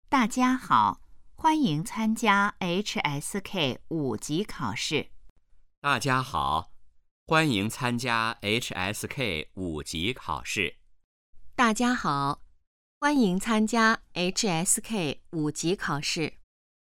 大家好，欢迎参加 HSK 5级考试。 大家好，欢迎参加 HSK 5级考试。 大家好，欢迎参加 HSK 5级考试。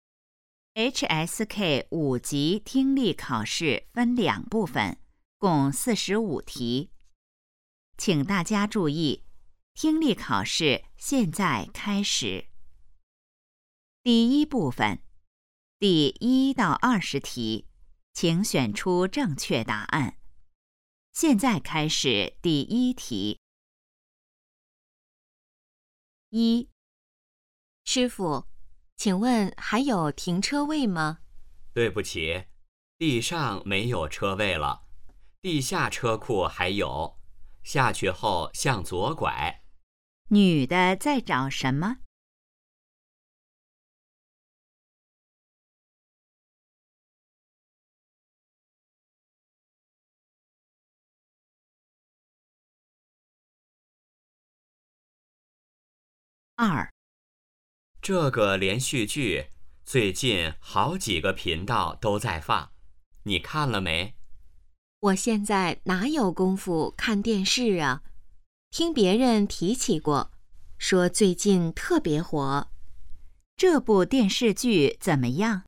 HSK 5级听力考试分2部分，共45题。请大家注意，听力考试现在开始。第一部分，第1到20题，请选出正确答案。现在开始第1题。1、 师傅，请问还有停车位吗？ 对不起，地上没有车位了，地下车库还有，下去后向左拐。 女的在找什么？2、 这个连续剧最近好几个频道都在放，你看了没？ 我现在哪有功夫看电视啊？听别人提起过，说最近特别火。 这部电视剧怎么样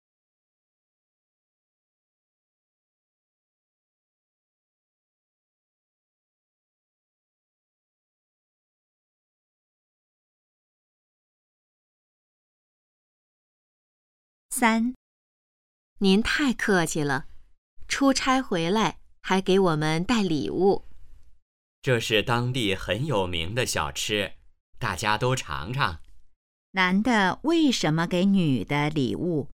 ？3、 您太客气了，出差回来还给我们带礼物。 这是当地很有名的小吃，大家都尝尝。 男的为什么给女的礼物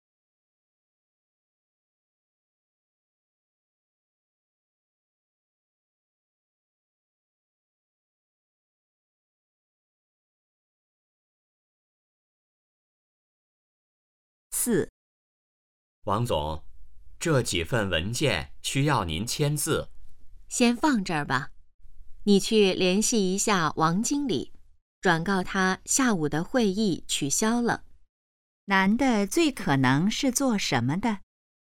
？4、 王总，这几份文件需要您签字。 先放这儿吧，你去联系一下王经理，转告他下午的会议取消了。 男的最可能是做什么的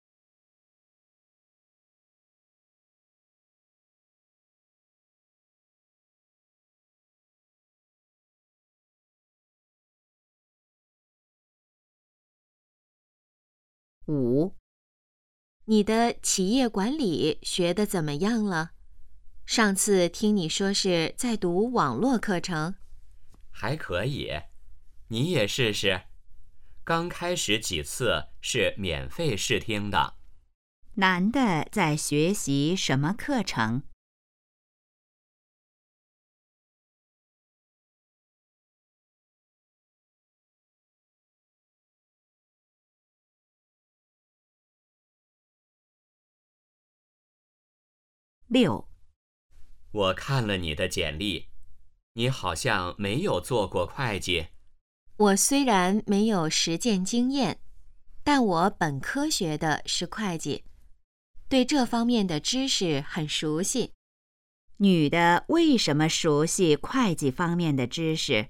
？5、 你的企业管理学得怎么样了？上次听你说是在读网络课程。 还可以，你也试试。刚开始几次是免费试听的。 男的在学习什么课程？6、 我看了你的简历，你好像没有做过会计。 我虽然没有实践经验，但我本科学的是会计，对这方面的知识很熟悉。 女的为什么熟悉会计方面的知识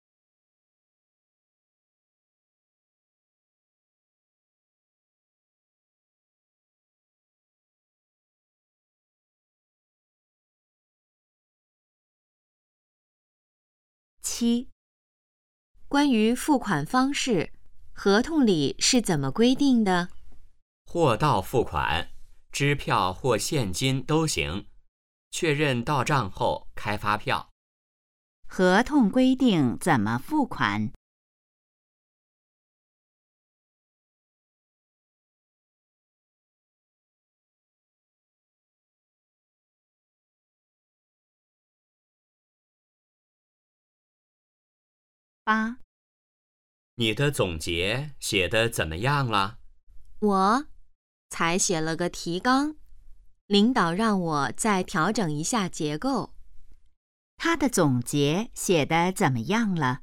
？7、 关于付款方式，合同里是怎么规定的？ 货到付款，支票或现金都行。确认到账后开发票。 合同规定怎么付款？8、 你的总结写得怎么样了？ 我才写了个提纲，领导让我再调整一下结构。 他的总结写得怎么样了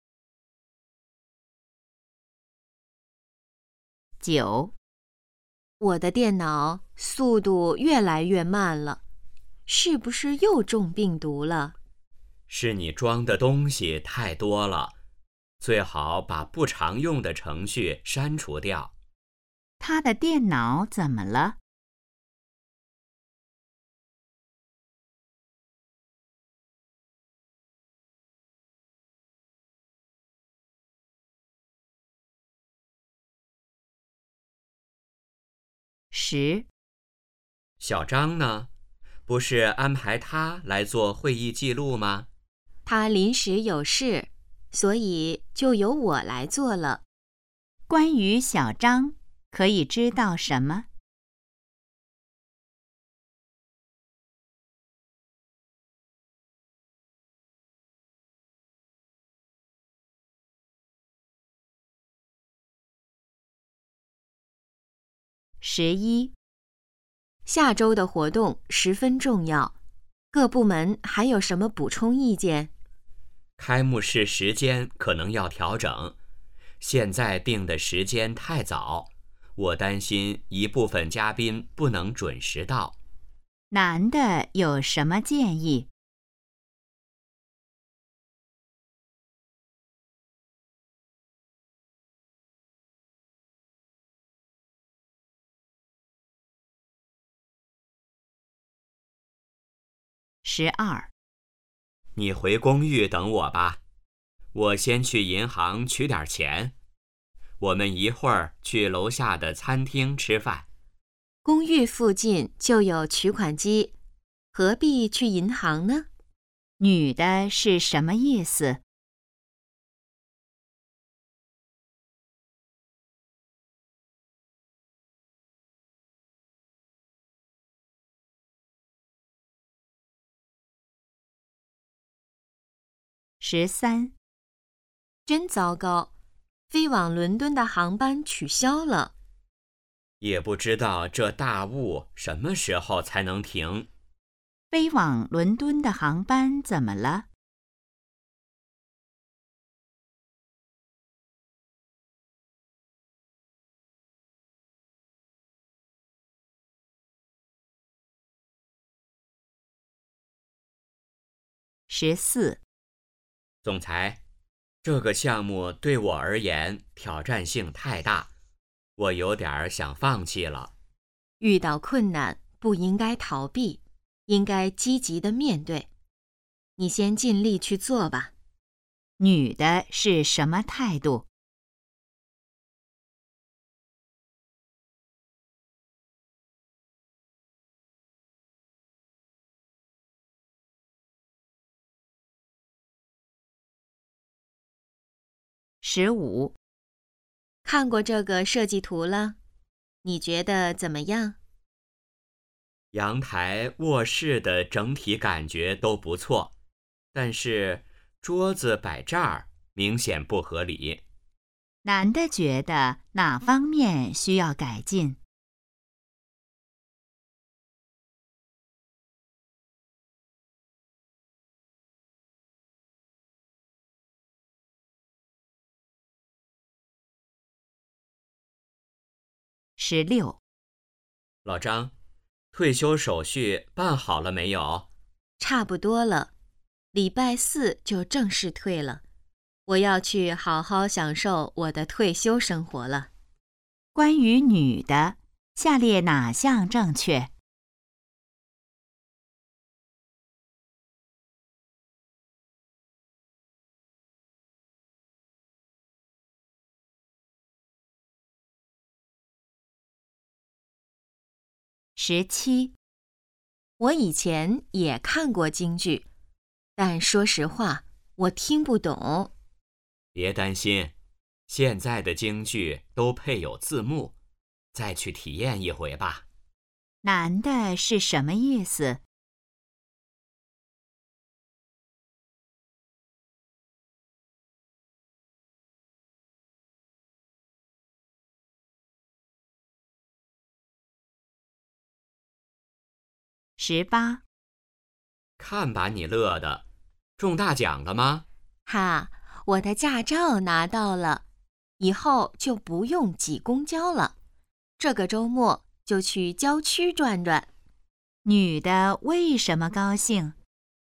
？9、 我的电脑速度越来越慢了，是不是又中病毒了？ 是你装的东西太多了，最好把不常用的程序删除掉。 他的电脑怎么了？10、 小张呢？不是安排他来做会议记录吗？ 他临时有事，所以就由我来做了。 关于小张，可以知道什么？11、 下周的活动十分重要，各部门还有什么补充意见？ 开幕式时间可能要调整，现在定的时间太早，我担心一部分嘉宾不能准时到。 男的有什么建议？12、 你回公寓等我吧，我先去银行取点钱。我们一会儿去楼下的餐厅吃饭。 公寓附近就有取款机，何必去银行呢？ 女的是什么意思？13、 真糟糕，飞往伦敦的航班取消了。 也不知道这大雾什么时候才能停。 飞往伦敦的航班怎么了？14、 总裁，这个项目对我而言挑战性太大，我有点想放弃了。 遇到困难不应该逃避，应该积极的面对。你先尽力去做吧。 女的是什么态度？15、 看过这个设计图了，你觉得怎么样？ 阳台、卧室的整体感觉都不错，但是桌子摆这儿明显不合理。 男的觉得哪方面需要改进？16、 老张，退休手续办好了没有？ 差不多了，礼拜4就正式退了。我要去好好享受我的退休生活了。 关于女的，下列哪项正确？17、 我以前也看过京剧，但说实话，我听不懂。 别担心，现在的京剧都配有字幕，再去体验一回吧。 男的是什么意思？18、 看把你乐的，中大奖了吗？ 哈，我的驾照拿到了，以后就不用挤公交了。这个周末就去郊区转转。 女的为什么高兴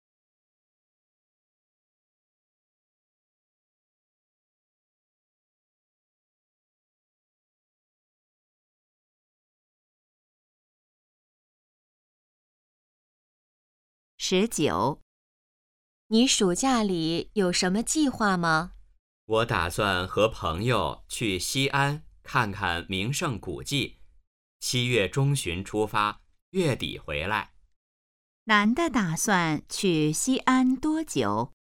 ？19， 你暑假里有什么计划吗？ 我打算和朋友去西安看看名胜古迹，7月中旬出发，月底回来。 男的打算去西安多久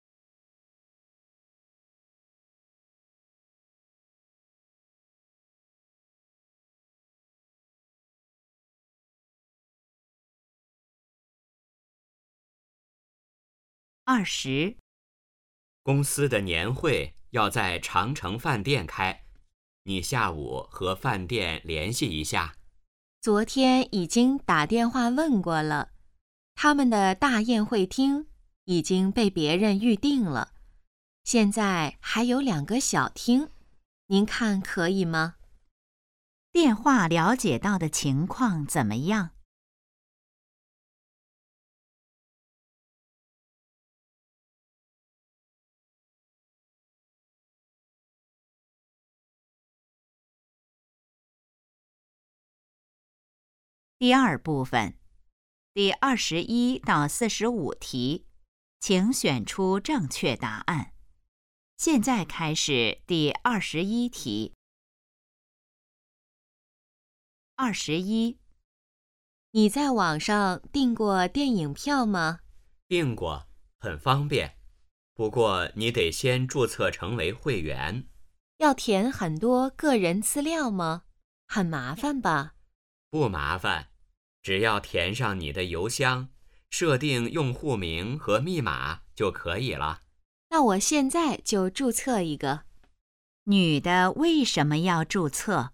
？20， 公司的年会要在长城饭店开，你下午和饭店联系一下。 昨天已经打电话问过了，他们的大宴会厅已经被别人预定了，现在还有2个小厅，您看可以吗？ 电话了解到的情况怎么样第二部分，第21到45题，请选出正确答案。现在开始第21题。21， 你在网上订过电影票吗？ 订过，很方便。不过你得先注册成为会员。 要填很多个人资料吗？很麻烦吧？ 不麻烦，只要填上你的邮箱，设定用户名和密码就可以了。 那我现在就注册一个。 女的为什么要注册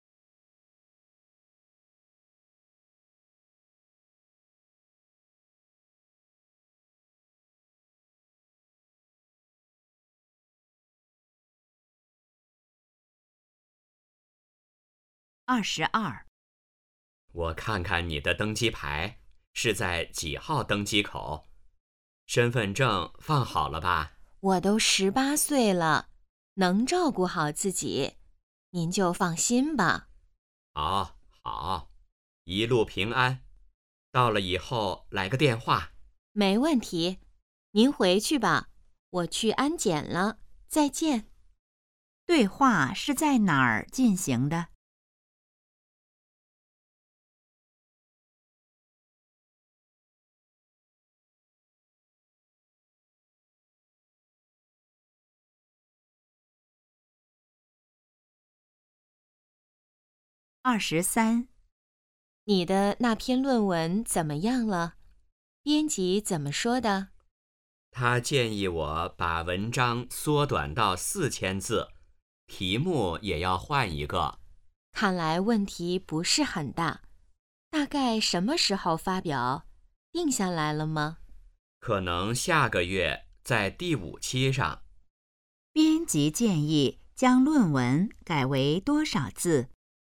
？22， 我看看你的登机牌是在几号登机口？身份证放好了吧？ 我都18岁了，能照顾好自己，您就放心吧。 好，好，一路平安。到了以后来个电话。 没问题，您回去吧，我去安检了，再见。 对话是在哪儿进行的？23， 你的那篇论文怎么样了？编辑怎么说的？ 他建议我把文章缩短到4000字，题目也要换一个。 看来问题不是很大。大概什么时候发表？定下来了吗？ 可能下个月在第5期上。 编辑建议将论文改为多少字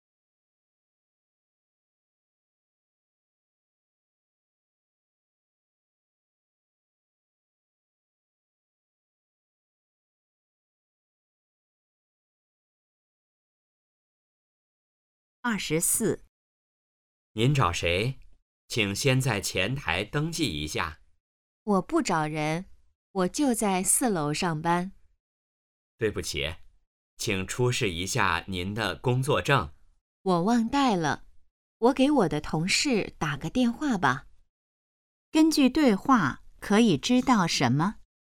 ？24， 您找谁？请先在前台登记一下。 我不找人，我就在4楼上班。 对不起，请出示一下您的工作证。 我忘带了，我给我的同事打个电话吧。 根据对话可以知道什么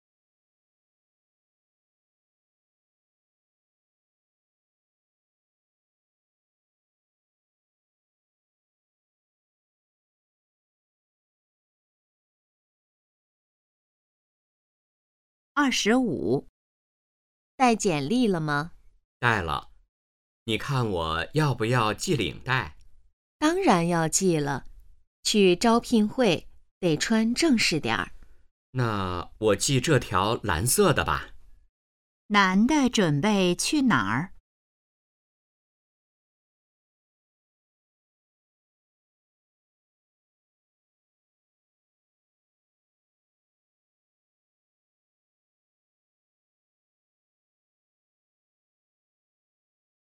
？25， 带简历了吗？ 带了。你看我要不要系领带？ 当然要系了，去招聘会得穿正式点儿。 那我系这条蓝色的吧。 男的准备去哪儿？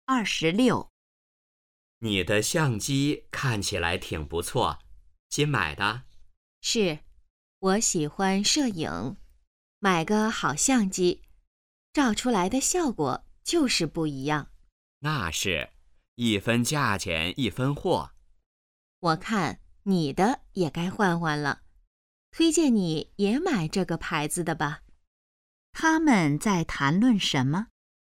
26。 你的相机看起来挺不错，新买的？ 是，我喜欢摄影，买个好相机，照出来的效果就是不一样。 那是，一分价钱一分货。 我看你的也该换换了，推荐你也买这个牌子的吧。 他们在谈论什么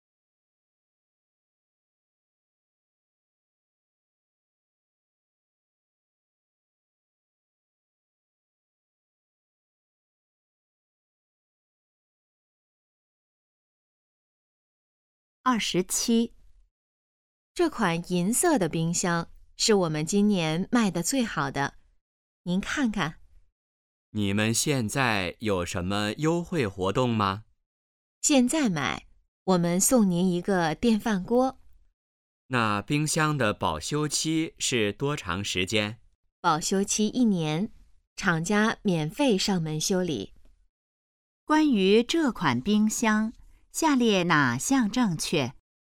？27。 这款银色的冰箱是我们今年卖的最好的，您看看。 你们现在有什么优惠活动吗？ 现在买，我们送您一个电饭锅。 那冰箱的保修期是多长时间？ 保修期1年，厂家免费上门修理。 关于这款冰箱，下列哪项正确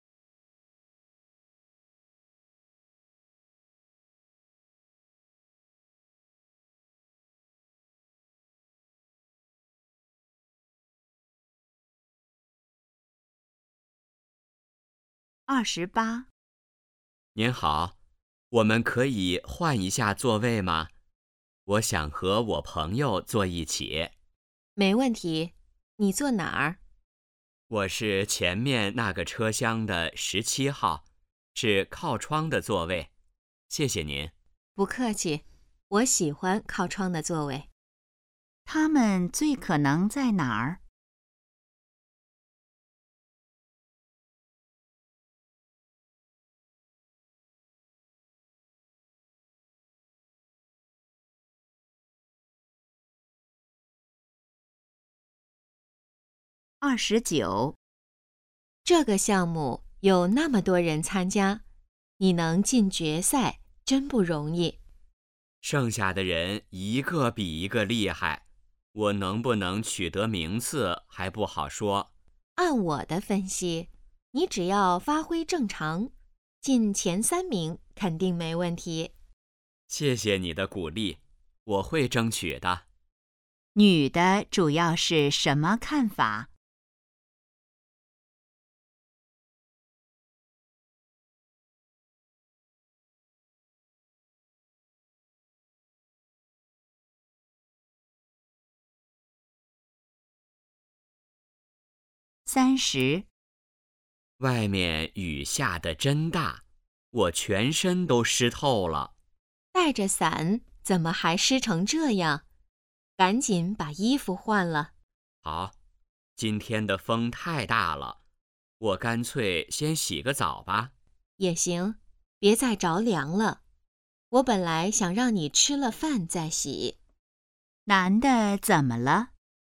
？28。 您好，我们可以换一下座位吗？我想和我朋友坐一起。 没问题，你坐哪儿？ 我是前面那个车厢的17号，是靠窗的座位。谢谢您。 不客气，我喜欢靠窗的座位。 他们最可能在哪儿？29。 这个项目有那么多人参加，你能进决赛真不容易。 剩下的人一个比一个厉害，我能不能取得名次还不好说。 按我的分析，你只要发挥正常，进前3名肯定没问题。 谢谢你的鼓励，我会争取的。 女的主要是什么看法？30。 外面雨下得真大，我全身都湿透了。 带着伞怎么还湿成这样？赶紧把衣服换了。 好，今天的风太大了，我干脆先洗个澡吧。 也行，别再着凉了。我本来想让你吃了饭再洗。 男的怎么了？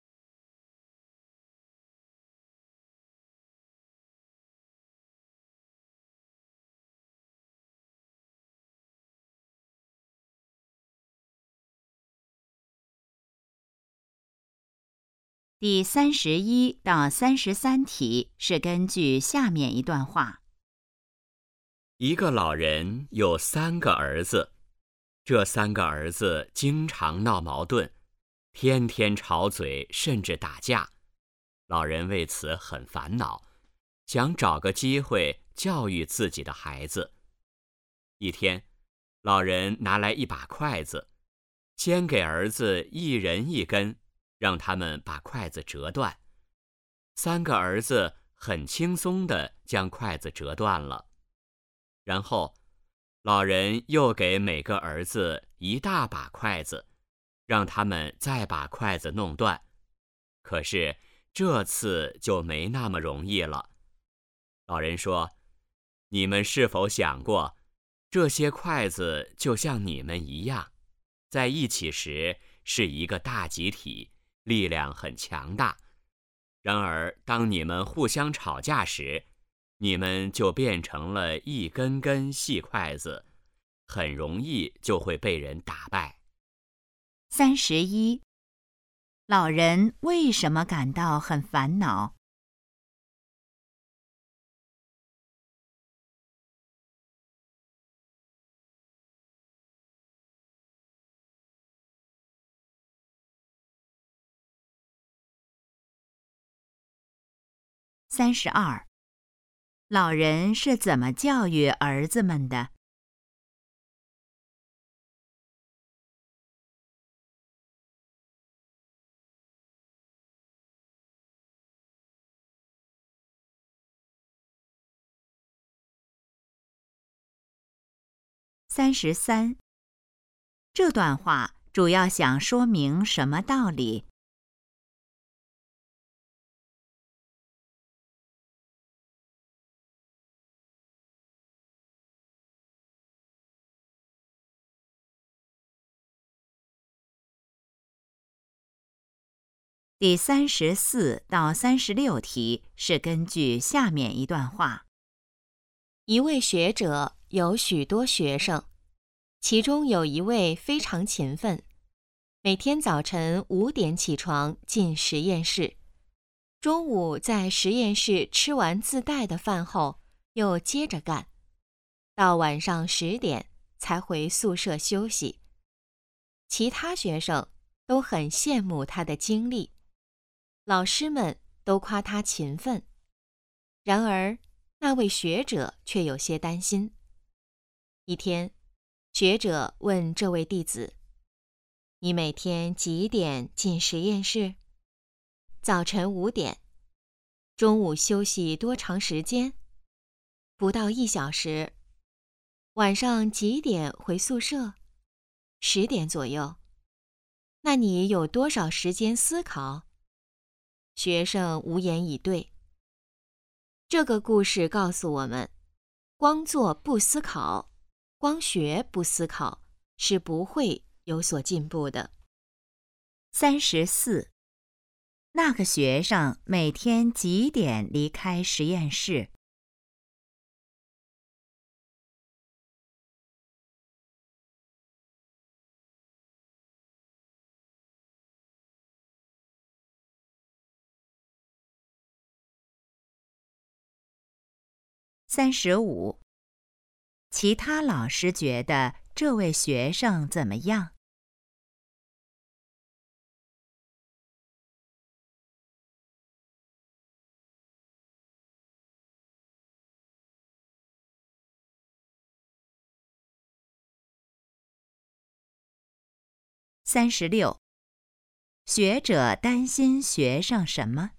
第31到33题是根据下面一段话。 一个老人有3个儿子，这3个儿子经常闹矛盾，天天吵嘴，甚至打架。老人为此很烦恼，想找个机会教育自己的孩子。一天，老人拿来一把筷子，先给儿子一人1根，让他们把筷子折断。3个儿子很轻松地将筷子折断了。然后，老人又给每个儿子一大把筷子，让他们再把筷子弄断。可是这次就没那么容易了。老人说：“你们是否想过，这些筷子就像你们一样，在一起时是一个大集体，力量很强大。然而，当你们互相吵架时，你们就变成了一根根细筷子，很容易就会被人打败。” 31。老人为什么感到很烦恼？ 32. 老人是怎么教育儿子们的？33. 这段话主要想说明什么道理？第34到36题是根据下面一段话。 一位学者有许多学生，其中有一位非常勤奋，每天早晨5点起床进实验室，中午在实验室吃完自带的饭后又接着干，到晚上10点才回宿舍休息。其他学生都很羡慕他的精力，老师们都夸他勤奋。然而，那位学者却有些担心。一天，学者问这位弟子：“你每天几点进实验室？”“早晨5点。”“中午休息多长时间？”“不到1小时。”“晚上几点回宿舍？” 10点左右。”“那你有多少时间思考？”学生无言以对。这个故事告诉我们，光做不思考，光学不思考，是不会有所进步的。 34. 那个学生每天几点离开实验室？35. 其他老师觉得这位学生怎么样？36. 学者担心学生什么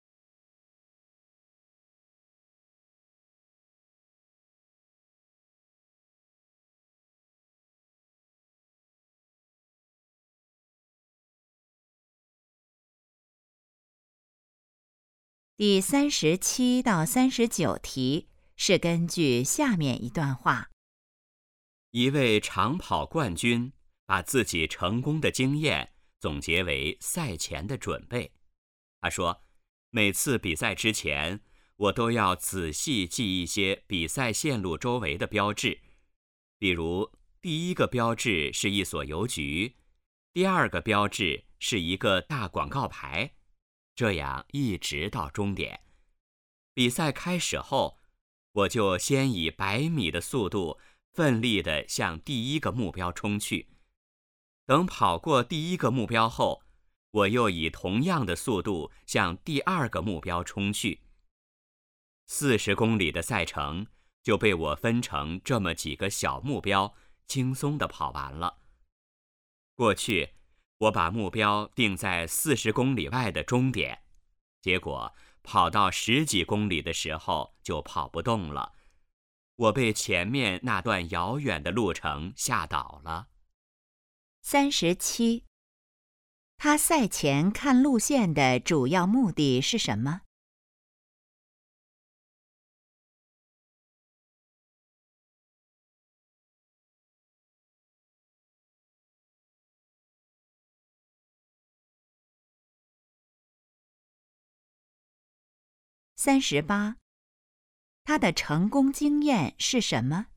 第37到39题是根据下面一段话。 一位长跑冠军把自己成功的经验总结为赛前的准备。他说，每次比赛之前，我都要仔细记一些比赛线路周围的标志，比如第一个标志是一所邮局，第二个标志是一个大广告牌，这样一直到终点。比赛开始后，我就先以100米的速度奋力地向第一个目标冲去。等跑过第一个目标后，我又以同样的速度向第二个目标冲去。40公里的赛程就被我分成这么几个小目标，轻松地跑完了。过去，我把目标定在40公里外的终点，结果跑到10几公里的时候就跑不动了。我被前面那段遥远的路程吓倒了。 37. 他赛前看路线的主要目的是什么？38. 他的成功经验是什么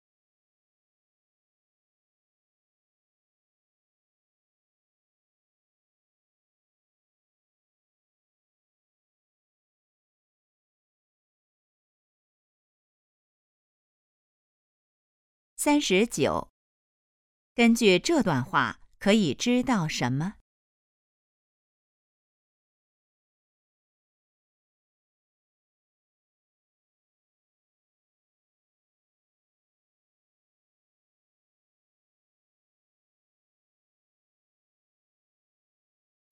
？39. 根据这段话可以知道什么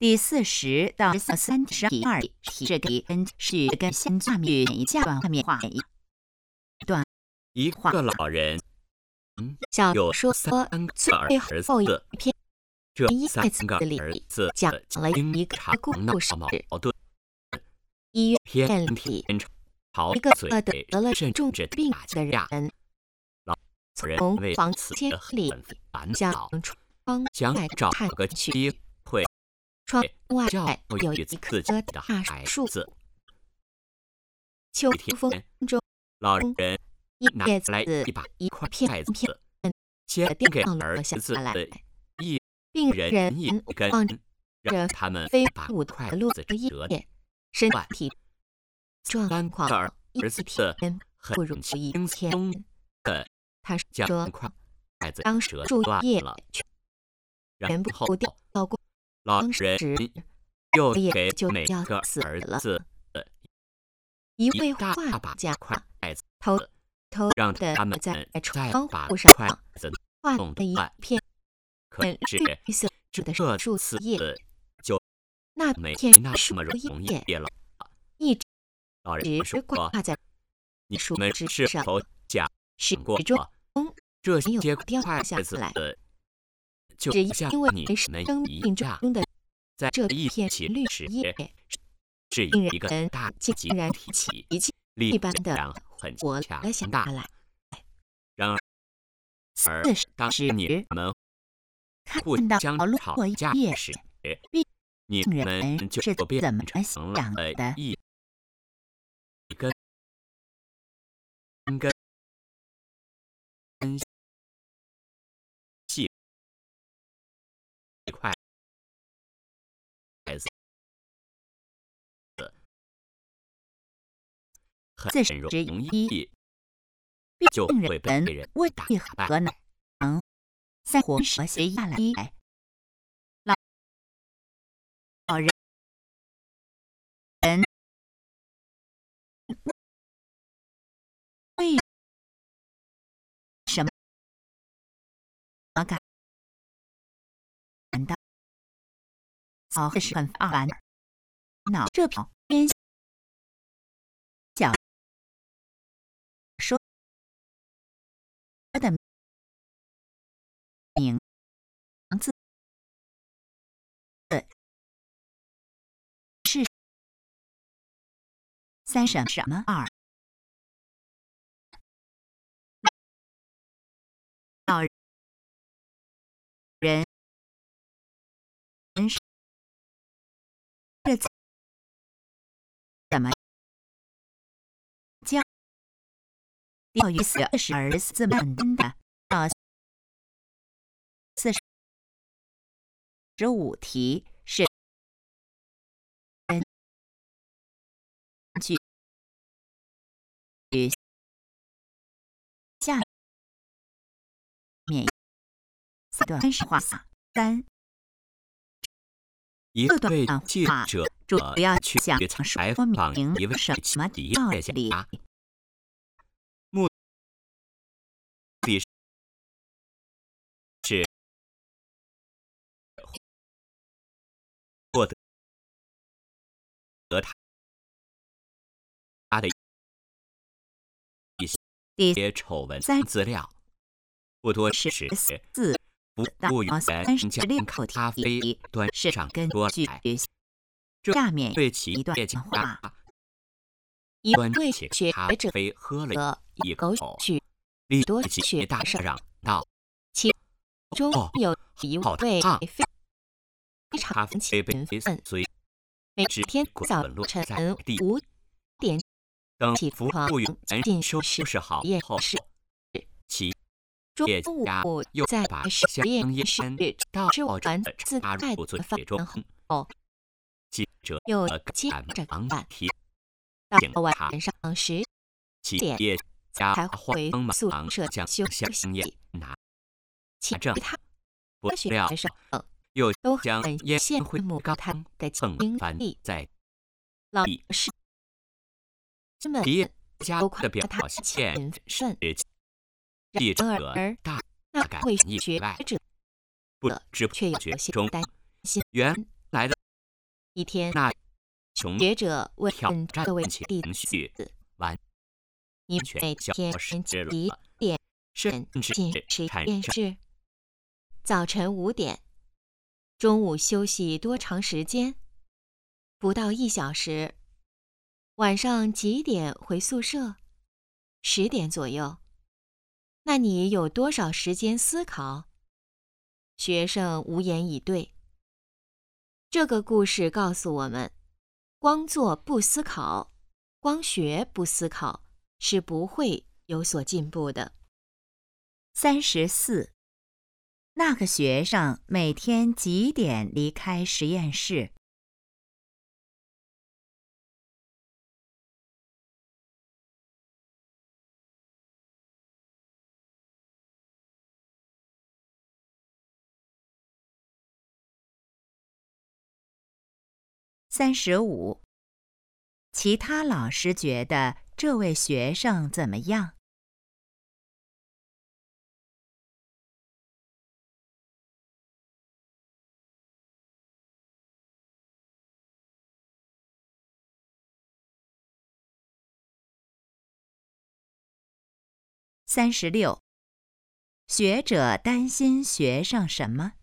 第40到32题这个题是跟先下面一下段画面画一段。 一个老人小有说 3个最儿后一子， 篇这一 3个里儿子讲了一个经常闹故事。 矛盾， 医院天里天吵一个嘴， 得了甚重至病打的架。 人， 老人从为房此间里很烦向恼， 窗想外找看个机会窗外教有育一棵自己的大孩树， 子。 秋一天风中老人拿叶来子一把一筷片子，先给儿下子来， 一病人一根， 望让着他们飞把舞筷的落子叶折， 身断体状 3 况个儿一子天不如很一轻天。 松的他将说， 筷子当折树叶断了，然全部后掉过， 老当人时又也给就要每个死了。 儿子一位一大画把家筷子， 偷偷让的他们在再窗把户上筷子画弄了一断。 片可是绿色的这树次叶， 就那没片那树么容易叶了。 一老人直说挂在你树们枝上， 是否想始过终这没有些掉下筷子来， 就只像因为你们生一命样， 中的在这一片起绿时叶， 是令一个人大竟集然体， 奇迹力一般的量很活强了下大。 来。 然而，当时你们互看到相落吵叶叶架时，你病们人就是变怎么成想了的？ 一根细筷子，很容易就会被人为打何败。 能在活蛇学下来？老人为什么感到这是很烦恼？这篇小说的名字是什么二？老人是怎么教育40儿子们的？到45题是根据下面4段话3。 一这段位话记者主要去想采说访明一位什么企道业理？ 家，目的是获得他的一些丑闻资料，不多时 14 服到务员将 36 咖啡题端是上根据桌来。这下面对企一段业家一端位起学咖者啡喝了的一口口， 许立多即学大生嚷道其中哦有一好位烫非咖常啡杯勤奋， 随每之天早滚落晨在地。 5点等起服床务员进收实拾好验后， 室， 企中业家午又在把实香烟验室倒吃完自插带入嘴的饭中。 后， 记者又接赶着忙干提到醒他， 晚上10 企点业家才回慌宿忙舍将休香烟息。 拿其正， 他不学料生又都将很烟羡灰慕他缸的蹭翻经历。 在老地师们企业家都的表夸他现勤奋， 记者然而大那感位意外， 学者不知不却有觉中， 些担心。 原来的一天， 那穷学者问挑战这位情弟绪子： 完你全每天消失几了， 点甚至进实产生验室？早晨5点。中午休息多长时间？不到1小时。晚上几点回宿舍？10点左右。那你有多少时间思考？学生无言以对。这个故事告诉我们，光做不思考，光学不思考，是不会有所进步的。 34。那个学生每天几点离开实验室？35。其他老师觉得这位学生怎么样？36。学者担心学生什么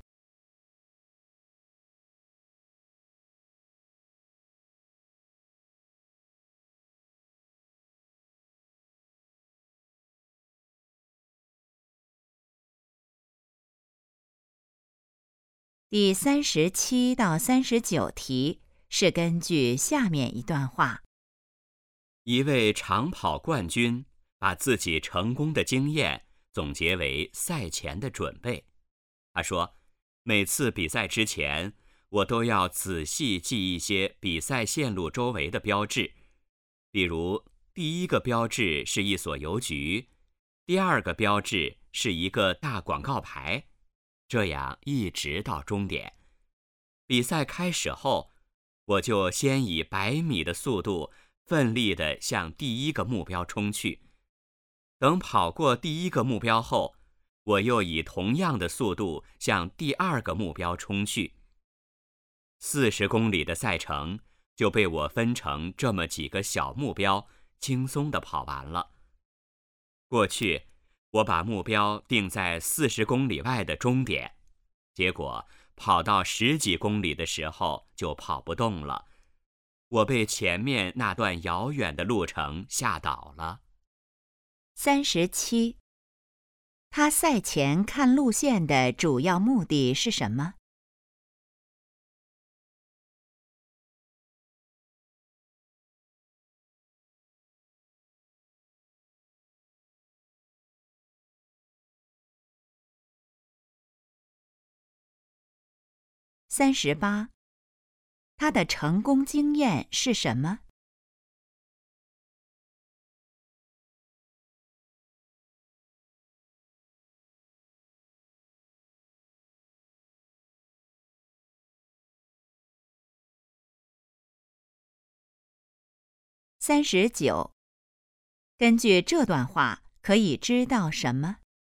第37到39题是根据下面一段话。 一位长跑冠军把自己成功的经验总结为赛前的准备。他说，每次比赛之前，我都要仔细记一些比赛线路周围的标志，比如第一个标志是一所邮局，第二个标志是一个大广告牌，这样一直到终点。比赛开始后，我就先以100米的速度奋力地向第一个目标冲去。等跑过第一个目标后，我又以同样的速度向第二个目标冲去。40公里的赛程就被我分成这么几个小目标，轻松地跑完了。过去，我把目标定在40公里外的终点，结果跑到10几公里的时候就跑不动了。我被前面那段遥远的路程吓倒了。 37。他赛前看路线的主要目的是什么？38。他的成功经验是什么？39。根据这段话，可以知道什么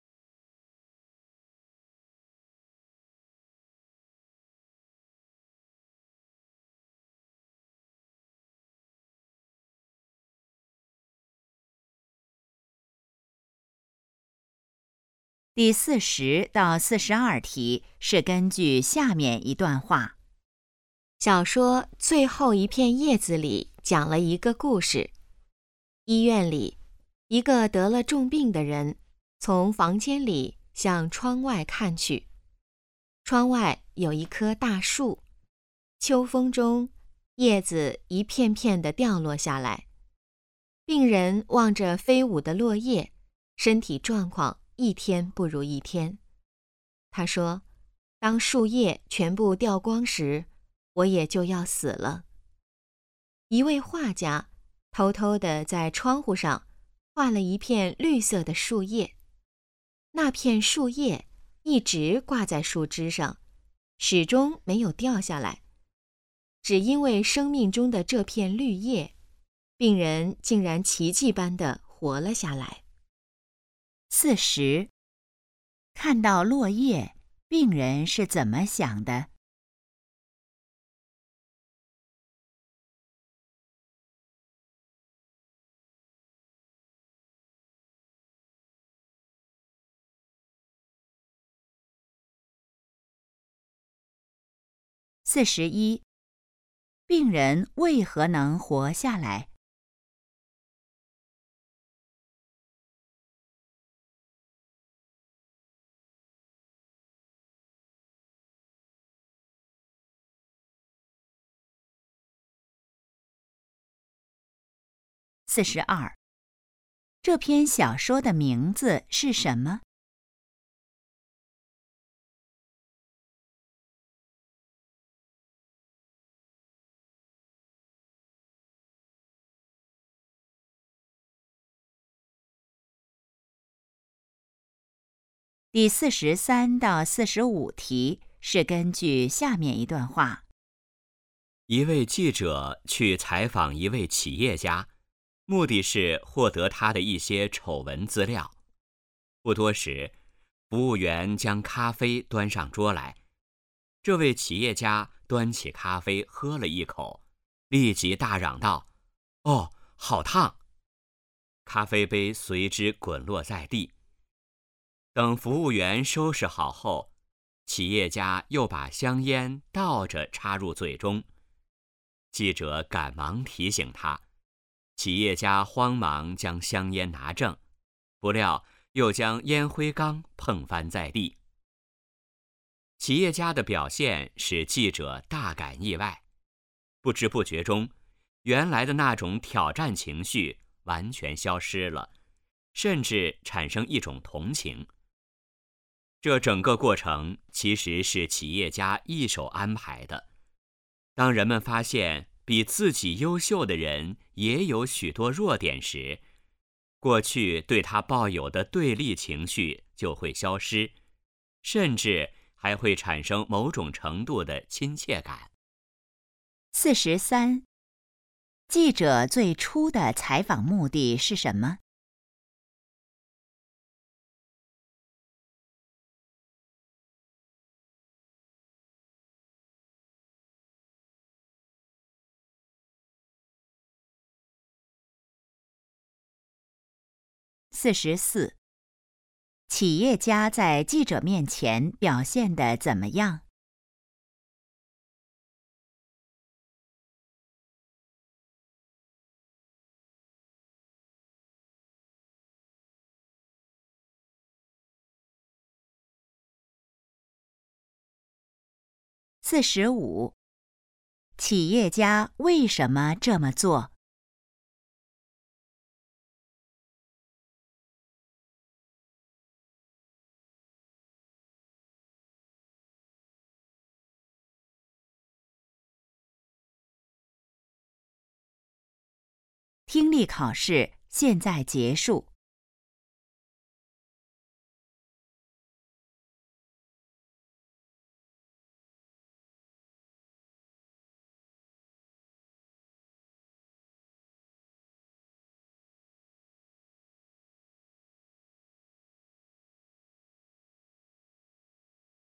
第40到42题是根据下面一段话。 小说最后一片叶子里讲了一个故事。医院里，一个得了重病的人从房间里向窗外看去。窗外有一棵大树，秋风中，叶子一片片地掉落下来。病人望着飞舞的落叶，身体状况一天不如一天。他说，当树叶全部掉光时，我也就要死了。一位画家偷偷地在窗户上画了一片绿色的树叶，那片树叶一直挂在树枝上，始终没有掉下来。只因为生命中的这片绿叶，病人竟然奇迹般地活了下来。 40。看到落叶，病人是怎么想的 41. 病人为何能活下来？42. 这篇小说的名字是什么？第43到45题是根据下面一段话。 一位记者去采访一位企业家，目的是获得他的一些丑闻资料。不多时，服务员将咖啡端上桌来。这位企业家端起咖啡喝了一口，立即大嚷道：“哦，好烫！”咖啡杯随之滚落在地。等服务员收拾好后，企业家又把香烟倒着插入嘴中。记者赶忙提醒他，企业家慌忙将香烟拿正，不料又将烟灰缸碰翻在地。企业家的表现使记者大感意外，不知不觉中，原来的那种挑战情绪完全消失了，甚至产生一种同情。这整个过程其实是企业家一手安排的。当人们发现比自己优秀的人也有许多弱点时，过去对他抱有的对立情绪就会消失，甚至还会产生某种程度的亲切感。 43. 记者最初的采访目的是什么？44. 企业家在记者面前表现得怎么样？45. 企业家为什么这么做听力考试现在结束。